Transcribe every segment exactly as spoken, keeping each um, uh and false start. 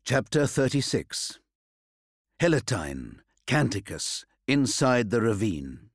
Chapter thirty-six. Heletine, Canticus, inside the ravine.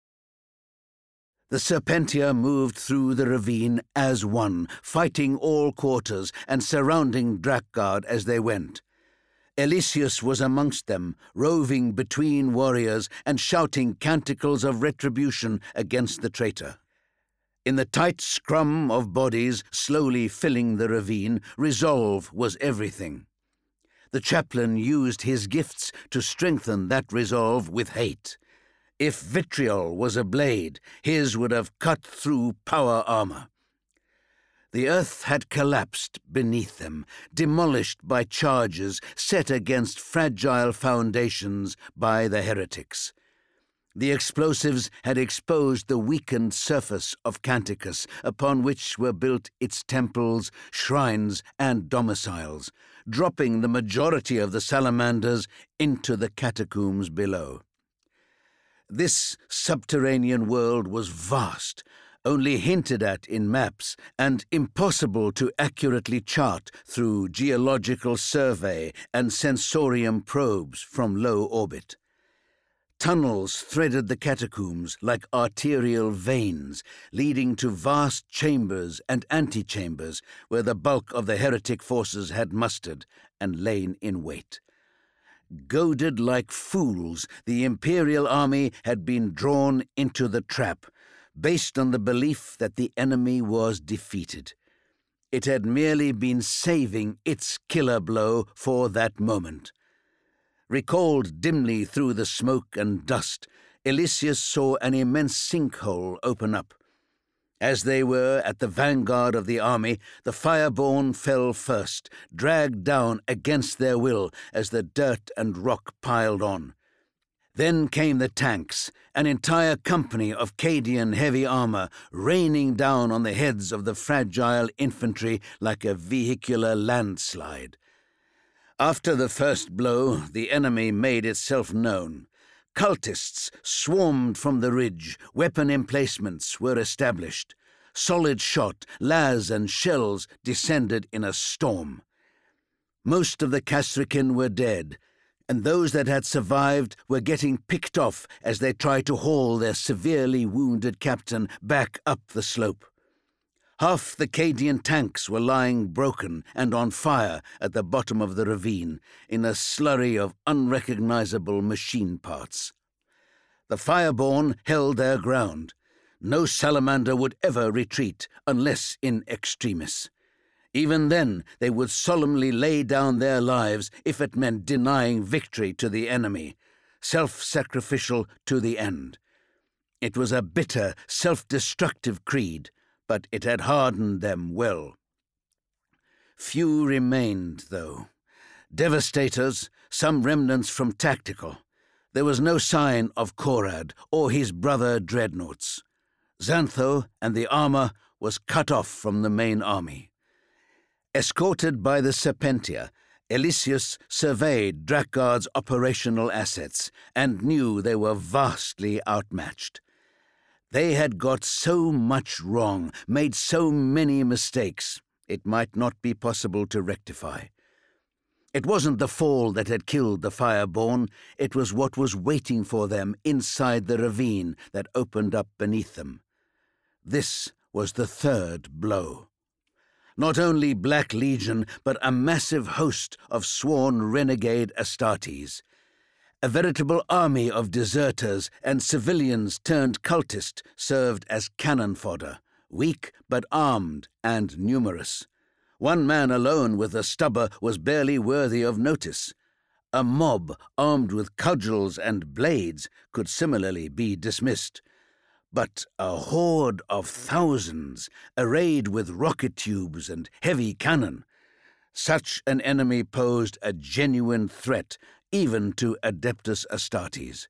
The Serpentia moved through the ravine as one, fighting all quarters and surrounding Drakgard as they went. Elisius was amongst them, roving between warriors and shouting canticles of retribution against the traitor. In the tight scrum of bodies slowly filling the ravine, resolve was everything. The chaplain used his gifts to strengthen that resolve with hate. If vitriol was a blade, his would have cut through power armor. The earth had collapsed beneath them, demolished by charges set against fragile foundations by the heretics. The explosives had exposed the weakened surface of Canticus, upon which were built its temples, shrines, and domiciles, dropping the majority of the salamanders into the catacombs below. This subterranean world was vast, only hinted at in maps, and impossible to accurately chart through geological survey and sensorium probes from low orbit. Tunnels threaded the catacombs like arterial veins, leading to vast chambers and antechambers where the bulk of the heretic forces had mustered and lain in wait. Goaded like fools, the imperial army had been drawn into the trap, based on the belief that the enemy was defeated. It had merely been saving its killer blow for that moment. Recalled dimly through the smoke and dust, Elisius saw an immense sinkhole open up. As they were at the vanguard of the army, the Fireborn fell first, dragged down against their will as the dirt and rock piled on. Then came the tanks, an entire company of Cadian heavy armor raining down on the heads of the fragile infantry like a vehicular landslide. After the first blow, the enemy made itself known. Cultists swarmed from the ridge, weapon emplacements were established. Solid shot, las and shells descended in a storm. Most of the Castrican were dead, and those that had survived were getting picked off as they tried to haul their severely wounded captain back up the slope. Half the Cadian tanks were lying broken and on fire at the bottom of the ravine, in a slurry of unrecognizable machine parts. The Fireborn held their ground. No salamander would ever retreat unless in extremis. Even then, they would solemnly lay down their lives if it meant denying victory to the enemy, self-sacrificial to the end. It was a bitter, self-destructive creed, but it had hardened them well. Few remained, though. Devastators, some remnants from Tactical. There was no sign of Korad or his brother dreadnoughts. Xantho and the armor was cut off from the main army. Escorted by the Serpentia, Elisius surveyed Drakgard's operational assets and knew they were vastly outmatched. They had got so much wrong, made so many mistakes, it might not be possible to rectify. It wasn't the fall that had killed the Fireborn, it was what was waiting for them inside the ravine that opened up beneath them. This was the third blow. Not only Black Legion, but a massive host of sworn renegade Astartes. A veritable army of deserters and civilians turned cultist served as cannon fodder, weak but armed and numerous. One man alone with a stubber was barely worthy of notice. A mob armed with cudgels and blades could similarly be dismissed. But a horde of thousands, arrayed with rocket tubes and heavy cannon, such an enemy posed a genuine threat even to Adeptus Astartes.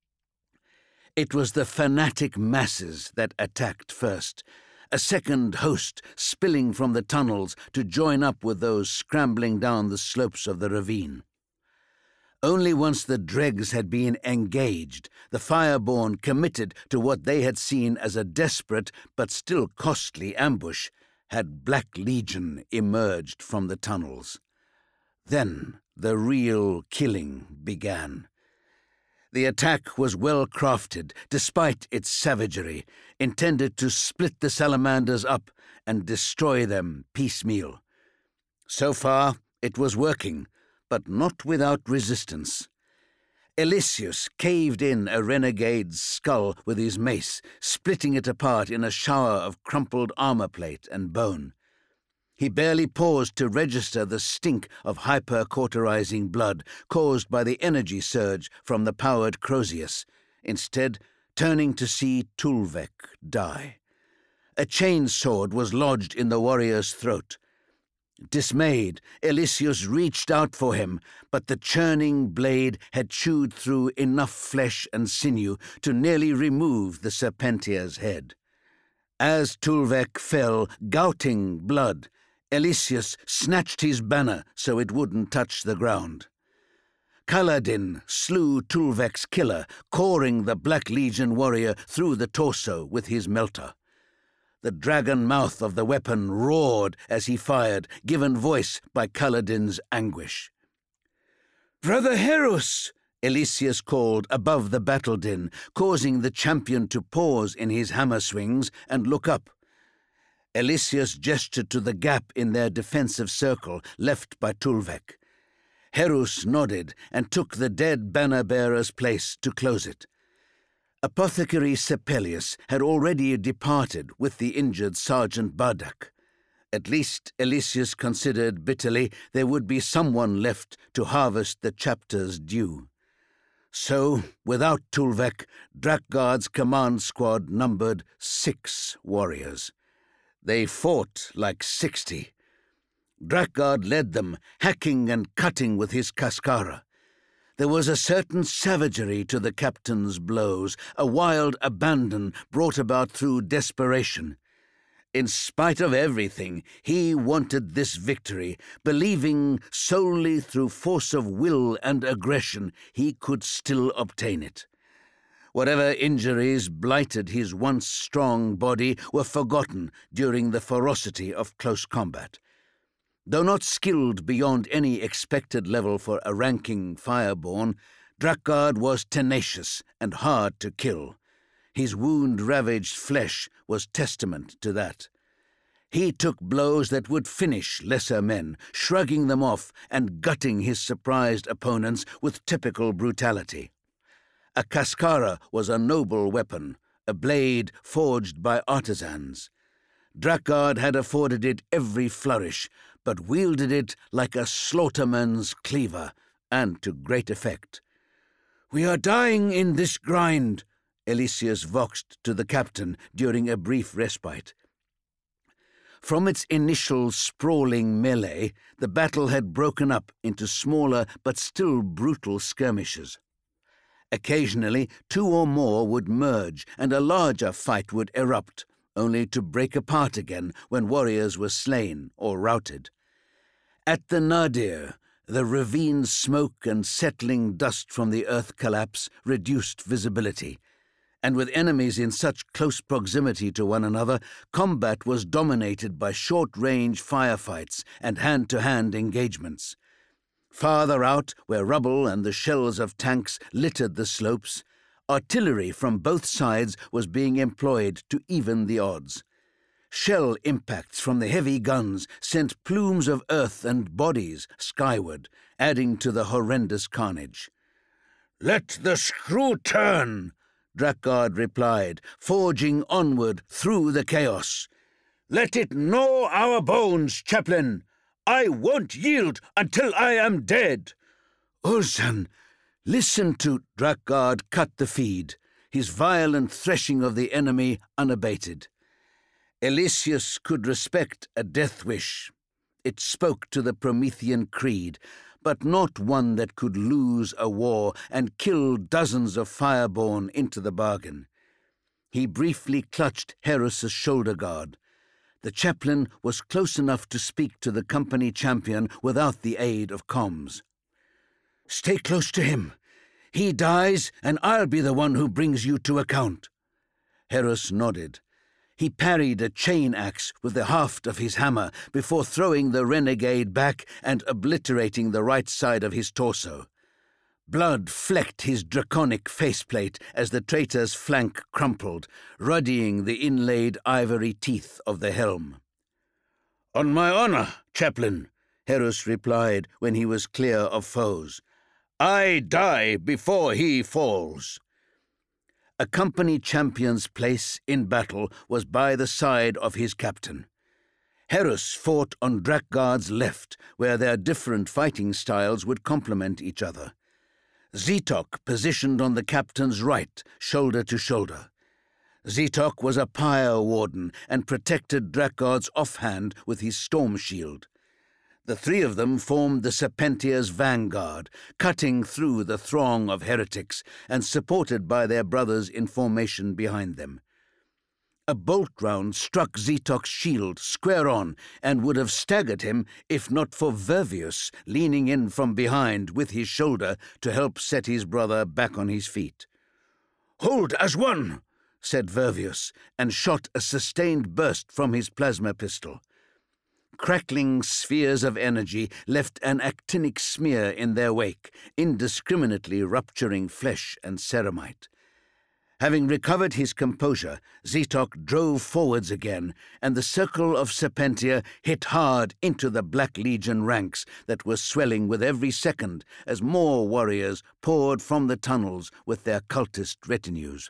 It was the fanatic masses that attacked first, a second host spilling from the tunnels to join up with those scrambling down the slopes of the ravine. Only once the dregs had been engaged, the Fireborn committed to what they had seen as a desperate but still costly ambush, had Black Legion emerged from the tunnels. Then the real killing began. The attack was well crafted, despite its savagery, intended to split the salamanders up and destroy them piecemeal. So far, it was working, but not without resistance. Eliseus caved in a renegade's skull with his mace, splitting it apart in a shower of crumpled armor plate and bone. He barely paused to register the stink of hypercauterizing blood caused by the energy surge from the powered Crozius, instead turning to see Tulvek die. A chain sword was lodged in the warrior's throat. Dismayed, Eliseus reached out for him, but the churning blade had chewed through enough flesh and sinew to nearly remove the Serpentia's head. As Tulvek fell, gouting blood, Eliseus snatched his banner so it wouldn't touch the ground. Kaladin slew Tulvek's killer, coring the Black Legion warrior through the torso with his melter. The dragon mouth of the weapon roared as he fired, given voice by Kaladin's anguish. "Brother Herus!" Eliseus called above the battle din, causing the champion to pause in his hammer swings and look up. Eliseus gestured to the gap in their defensive circle left by Tulvek. Herus nodded and took the dead banner-bearer's place to close it. Apothecary Sepelius had already departed with the injured Sergeant Bardak. At least, Eliseus considered bitterly, there would be someone left to harvest the chapter's due. So, without Tulvek, Drakgard's command squad numbered six warriors. They fought like sixty. Drakgard led them, hacking and cutting with his Cascara. There was a certain savagery to the captain's blows, a wild abandon brought about through desperation. In spite of everything, he wanted this victory, believing solely through force of will and aggression he could still obtain it. Whatever injuries blighted his once strong body were forgotten during the ferocity of close combat. Though not skilled beyond any expected level for a ranking fireborn, Drakgard was tenacious and hard to kill. His wound-ravaged flesh was testament to that. He took blows that would finish lesser men, shrugging them off and gutting his surprised opponents with typical brutality. A Cascara was a noble weapon, a blade forged by artisans. Drakgard had afforded it every flourish, but wielded it like a slaughterman's cleaver, and to great effect. "We are dying in this grind," Eliseus voxed to the captain during a brief respite. From its initial sprawling melee, the battle had broken up into smaller but still brutal skirmishes. Occasionally, two or more would merge, and a larger fight would erupt, only to break apart again when warriors were slain or routed. At the nadir, the ravine's smoke and settling dust from the earth collapse reduced visibility, and with enemies in such close proximity to one another, combat was dominated by short-range firefights and hand-to-hand engagements. Farther out, where rubble and the shells of tanks littered the slopes, artillery from both sides was being employed to even the odds. Shell impacts from the heavy guns sent plumes of earth and bodies skyward, adding to the horrendous carnage. "Let the screw turn," Drakgard replied, forging onward through the chaos. "Let it gnaw our bones, chaplain. I won't yield until I am dead." "Ulsan, listen to..." Drakgard cut the feed, his violent threshing of the enemy unabated. Eliseus could respect a death wish. It spoke to the Promethean creed, but not one that could lose a war and kill dozens of fireborn into the bargain. He briefly clutched Herus's shoulder guard. The chaplain was close enough to speak to the company champion without the aid of comms. "Stay close to him. He dies, and I'll be the one who brings you to account." Herus nodded. He parried a chain axe with the haft of his hammer before throwing the renegade back and obliterating the right side of his torso. Blood flecked his draconic faceplate as the traitor's flank crumpled, ruddying the inlaid ivory teeth of the helm. "On my honor, chaplain," Herus replied when he was clear of foes. "I die before he falls." A company champion's place in battle was by the side of his captain. Herus fought on Drakgard's left, where their different fighting styles would complement each other. Zitok positioned on the captain's right, shoulder to shoulder. Zitok was a pyre warden and protected Drakgard's offhand with his storm shield. The three of them formed the Serpentia's vanguard, cutting through the throng of heretics and supported by their brothers in formation behind them. A bolt round struck Zitok's shield square on and would have staggered him if not for Vervius leaning in from behind with his shoulder to help set his brother back on his feet. "Hold as one," said Vervius, and shot a sustained burst from his plasma pistol. Crackling spheres of energy left an actinic smear in their wake, indiscriminately rupturing flesh and ceramite. Having recovered his composure, Zitok drove forwards again, and the circle of Serpentia hit hard into the Black Legion ranks that were swelling with every second as more warriors poured from the tunnels with their cultist retinues.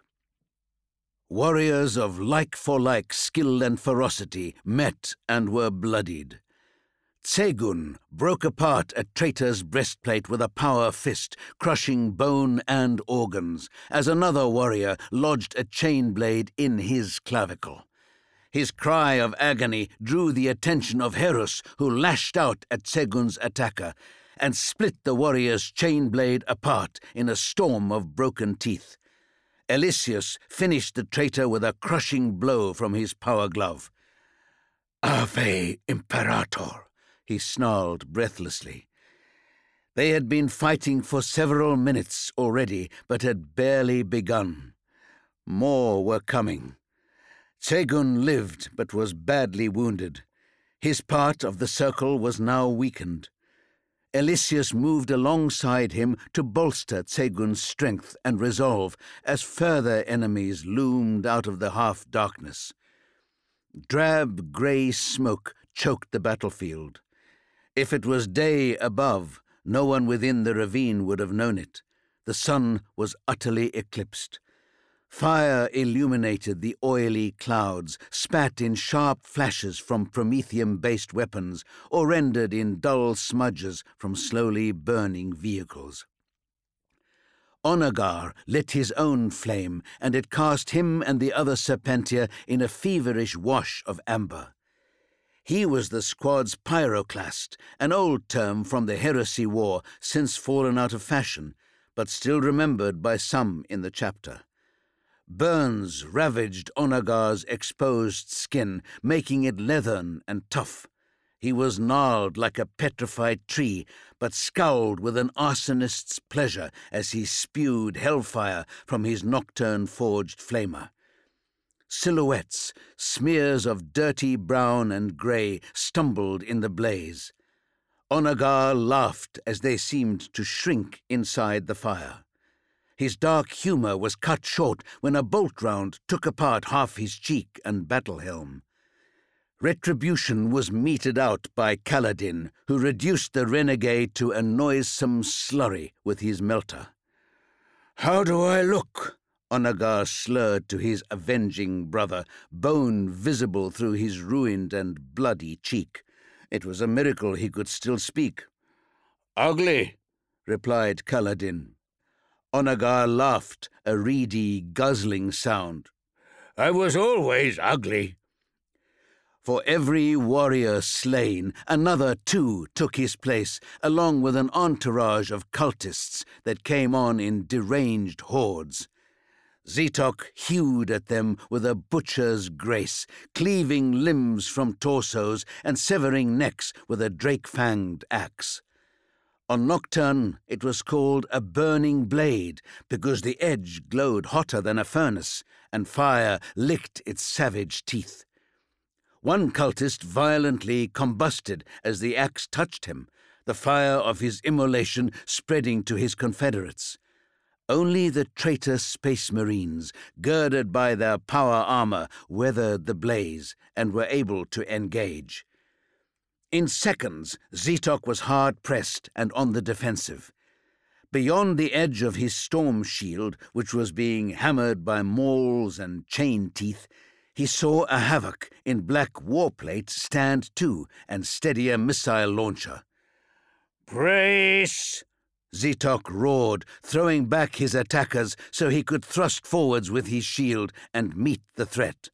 Warriors of like-for-like skill and ferocity met and were bloodied. Tsegun broke apart a traitor's breastplate with a power fist, crushing bone and organs, as another warrior lodged a chain blade in his clavicle. His cry of agony drew the attention of Herus, who lashed out at Tsegun's attacker and split the warrior's chain blade apart in a storm of broken teeth. Elysius finished the traitor with a crushing blow from his power glove. "Ave Imperator!" he snarled breathlessly. They had been fighting for several minutes already, but had barely begun. More were coming. Tsegun lived, but was badly wounded. His part of the circle was now weakened. Elysius moved alongside him to bolster Tsegun's strength and resolve as further enemies loomed out of the half-darkness. Drab grey smoke choked the battlefield. If it was day above, no one within the ravine would have known it. The sun was utterly eclipsed. Fire illuminated the oily clouds, spat in sharp flashes from promethium-based weapons, or rendered in dull smudges from slowly burning vehicles. Onagar lit his own flame, and it cast him and the other Serpentia in a feverish wash of amber. He was the squad's pyroclast, an old term from the Heresy War, since fallen out of fashion, but still remembered by some in the chapter. Burns ravaged Onagar's exposed skin, making it leathern and tough. He was gnarled like a petrified tree, but scowled with an arsonist's pleasure as he spewed hellfire from his nocturne-forged flamer. Silhouettes, smears of dirty brown and grey, stumbled in the blaze. Onagar laughed as they seemed to shrink inside the fire. His dark humour was cut short when a bolt round took apart half his cheek and battle helm. Retribution was meted out by Kaladin, who reduced the renegade to a noisome slurry with his melter. "How do I look?" Onagar slurred to his avenging brother, bone visible through his ruined and bloody cheek. It was a miracle he could still speak. "Ugly," replied Kaladin. Onagar laughed, a reedy, guzzling sound. "I was always ugly." For every warrior slain, another too took his place, along with an entourage of cultists that came on in deranged hordes. Zitok hewed at them with a butcher's grace, cleaving limbs from torsos and severing necks with a drake-fanged axe. On Nocturne, it was called a burning blade because the edge glowed hotter than a furnace, and fire licked its savage teeth. One cultist violently combusted as the axe touched him, the fire of his immolation spreading to his confederates. Only the traitor space marines, girded by their power armor, weathered the blaze and were able to engage. In seconds, Zetok was hard-pressed and on the defensive. Beyond the edge of his storm shield, which was being hammered by mauls and chain teeth, he saw a Havoc in black warplate stand to and steady a missile launcher. "Brace!" Zetok roared, throwing back his attackers so he could thrust forwards with his shield and meet the threat.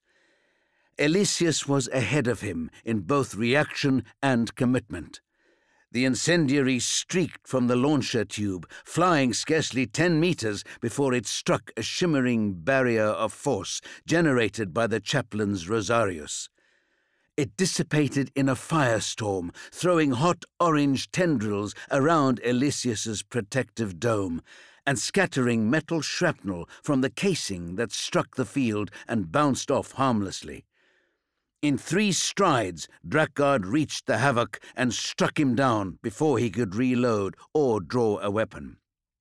Elysius was ahead of him in both reaction and commitment. The incendiary streaked from the launcher tube, flying scarcely ten meters before it struck a shimmering barrier of force generated by the chaplain's Rosarius. It dissipated in a firestorm, throwing hot orange tendrils around Elysius's protective dome and scattering metal shrapnel from the casing that struck the field and bounced off harmlessly. In three strides, Drakgard reached the Havoc and struck him down before he could reload or draw a weapon.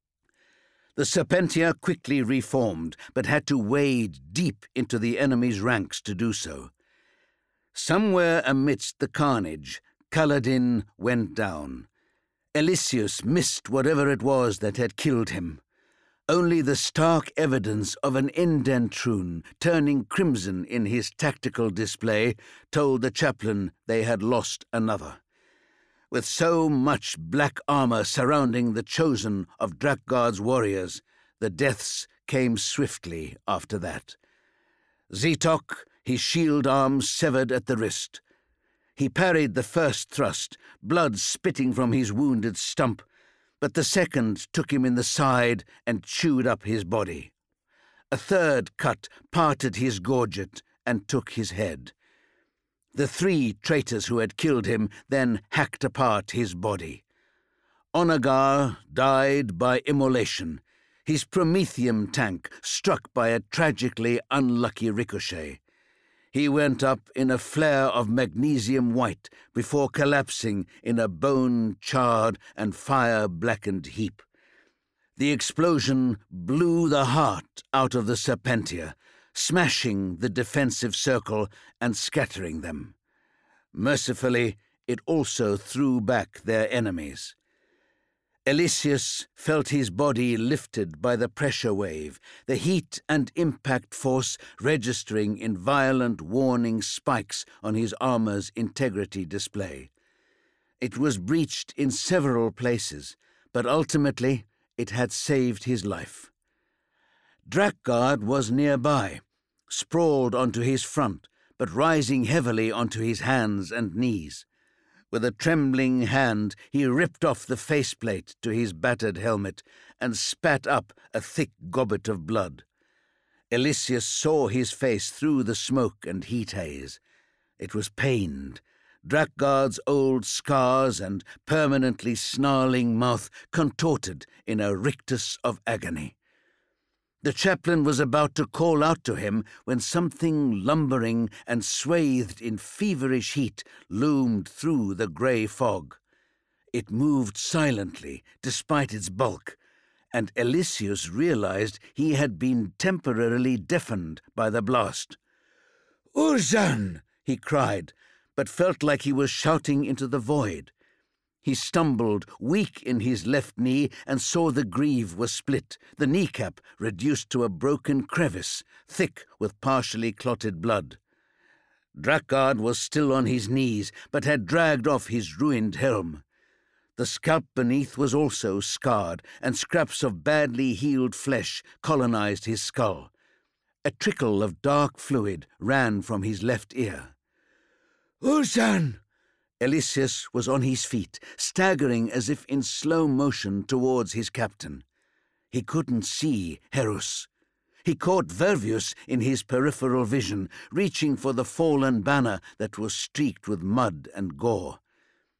The Serpentia quickly reformed, but had to wade deep into the enemy's ranks to do so. Somewhere amidst the carnage, Kaladin went down. Elysius missed whatever it was that had killed him. Only the stark evidence of an Indentrune turning crimson in his tactical display told the chaplain they had lost another. With so much black armor surrounding the chosen of Drakgard's warriors, the deaths came swiftly after that. Zetok, his shield arm severed at the wrist. He parried the first thrust, blood spitting from his wounded stump, but the second took him in the side and chewed up his body. A third cut parted his gorget and took his head. The three traitors who had killed him then hacked apart his body. Onagar died by immolation, his Prometheum tank struck by a tragically unlucky ricochet. He went up in a flare of magnesium white before collapsing in a bone-charred and fire-blackened heap. The explosion blew the heart out of the Serpentia, smashing the defensive circle and scattering them. Mercifully, it also threw back their enemies. Elysius felt his body lifted by the pressure wave, the heat and impact force registering in violent warning spikes on his armor's integrity display. It was breached in several places, but ultimately it had saved his life. Drakgard was nearby, sprawled onto his front, but rising heavily onto his hands and knees. With a trembling hand, he ripped off the faceplate to his battered helmet and spat up a thick gobbet of blood. Elysius saw his face through the smoke and heat haze. It was pained. Drakgard's old scars and permanently snarling mouth contorted in a rictus of agony. The chaplain was about to call out to him when something lumbering and swathed in feverish heat loomed through the grey fog. It moved silently despite its bulk, and Elysius realized he had been temporarily deafened by the blast. "Urzan!" he cried, but felt like he was shouting into the void. He stumbled, weak in his left knee, and saw the greave was split, the kneecap reduced to a broken crevice, thick with partially clotted blood. Drakgard was still on his knees, but had dragged off his ruined helm. The scalp beneath was also scarred, and scraps of badly healed flesh colonized his skull. A trickle of dark fluid ran from his left ear. "Urzan!" Elysius was on his feet, staggering as if in slow motion towards his captain. He couldn't see Herus. He caught Vervius in his peripheral vision, reaching for the fallen banner that was streaked with mud and gore.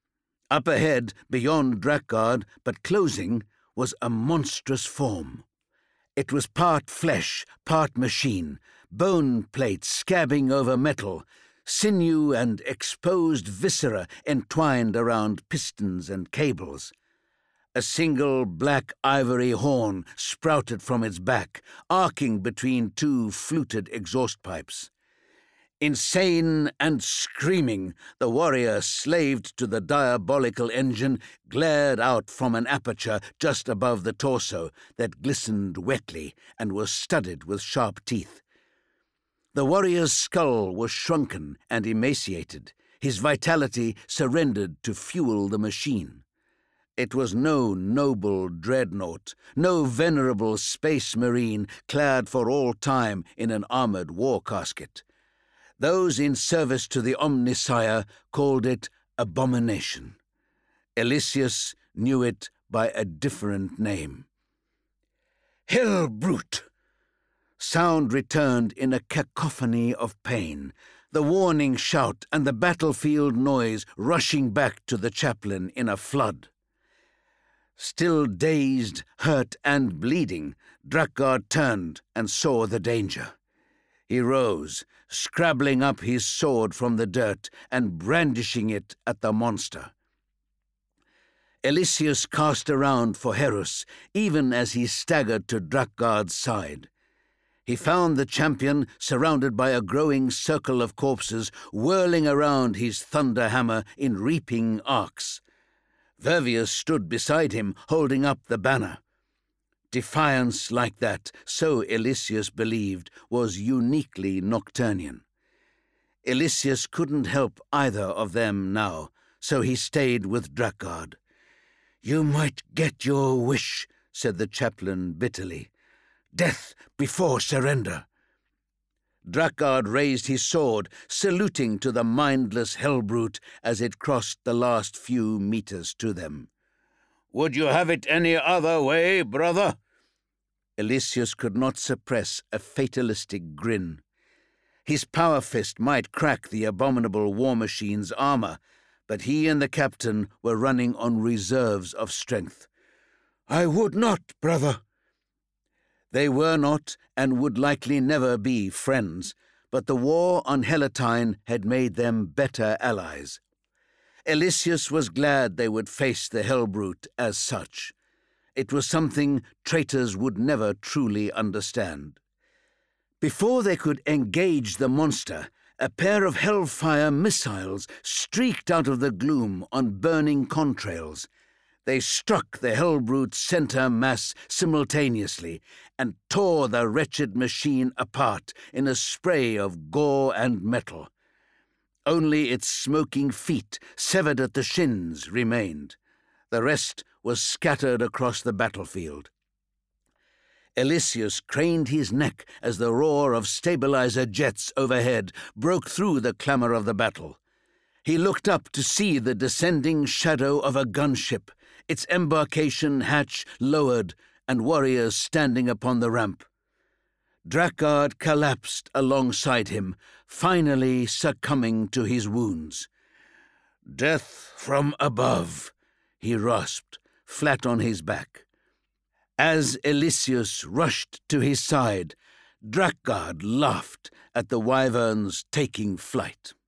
Up ahead, beyond Drakgard, but closing, was a monstrous form. It was part flesh, part machine, bone plates scabbing over metal, sinew and exposed viscera entwined around pistons and cables. A single black ivory horn sprouted from its back, arcing between two fluted exhaust pipes. Insane and screaming, the warrior slaved to the diabolical engine glared out from an aperture just above the torso that glistened wetly and was studded with sharp teeth. The warrior's skull was shrunken and emaciated, his vitality surrendered to fuel the machine. It was no noble dreadnought, no venerable space marine clad for all time in an armored war casket. Those in service to the Omnissiah called it abomination. Elysius knew it by a different name. Hell brute! Sound returned in a cacophony of pain, the warning shout and the battlefield noise rushing back to the chaplain in a flood. Still dazed, hurt, and bleeding, Drakgard turned and saw the danger. He rose, scrabbling up his sword from the dirt and brandishing it at the monster. Elysius cast around for Herus, even as he staggered to Drakgard's side. He found the champion surrounded by a growing circle of corpses, whirling around his thunder hammer in reaping arcs. Vervius stood beside him, holding up the banner. Defiance like that, so Elysius believed, was uniquely Nocturnian. Elysius couldn't help either of them now, so he stayed with Drakgard. "You might get your wish," said the chaplain bitterly. "Death before surrender." Drakgard raised his sword, saluting to the mindless hell-brute as it crossed the last few meters to them. "Would you have it any other way, brother?" Elysius could not suppress a fatalistic grin. His power fist might crack the abominable war machine's armor, but he and the captain were running on reserves of strength. "I would not, brother." They were not and would likely never be friends, but the war on Hellatine had made them better allies. Elysius was glad they would face the hell-brute as such. It was something traitors would never truly understand. Before they could engage the monster, a pair of hellfire missiles streaked out of the gloom on burning contrails. They struck the hell-brute's center mass simultaneously and tore the wretched machine apart in a spray of gore and metal. Only its smoking feet, severed at the shins, remained. The rest was scattered across the battlefield. Elysius craned his neck as the roar of stabilizer jets overhead broke through the clamor of the battle. He looked up to see the descending shadow of a gunship, its embarkation hatch lowered, and warriors standing upon the ramp. Drakgard collapsed alongside him, finally succumbing to his wounds. "Death from above," he rasped, flat on his back. As Elysius rushed to his side, Drakgard laughed at the wyverns taking flight.